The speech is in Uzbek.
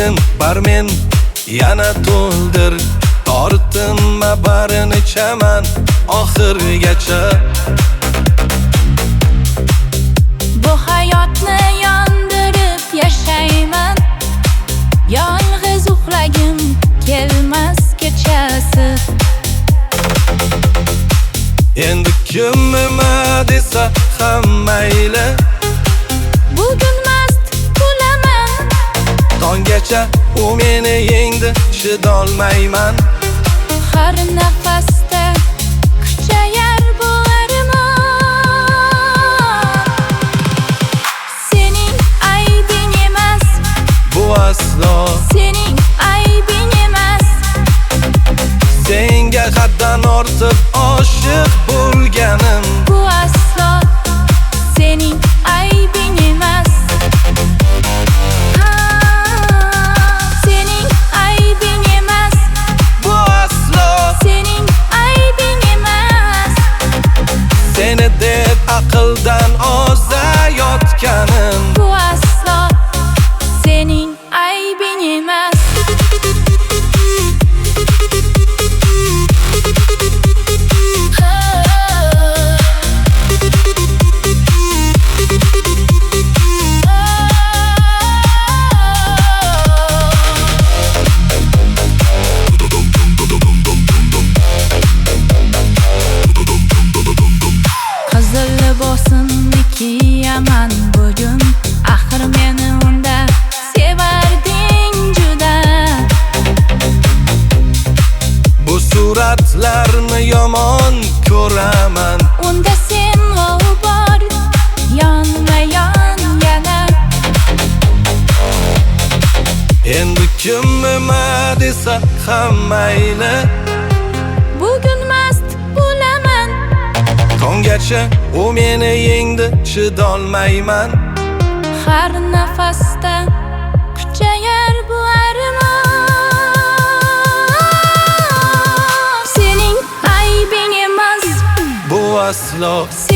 Bugun barmen yana to'ldir, tortinma barini ichaman oxirgacha. Bu hayotni yondirib yashayman, yolg'iz uxlagim kelmas kechasi. Endi kim nima desa ham mayli, Bugun mast bo'laman, tonggacha u meni yengdi, chidolmayman. har nafasda kuchayar bu armon. Sening aybing emas, Bu aslo sening aybing emas. senga haddan ortiq oshiq bo'lganim. Bu aslo sening aybing emas. Sening aybing emas, Bu aslo sening aybing emas. seni deb aqldan ozayotganim. Bu aslo sening aybing emas. Qizil libosimni kiyaman bugun, axir meni unda sevarding juda. Bu suratlarni yomon ko'raman. Unda sen bor, yonma-yon yana. Endi kim nima desa ham mayli, Bugun mast bo'laman, tonggacha u meni yengdi, chidolmayman. har nafasda kuchayar bu armon. Sening aybing emas, Bu aslo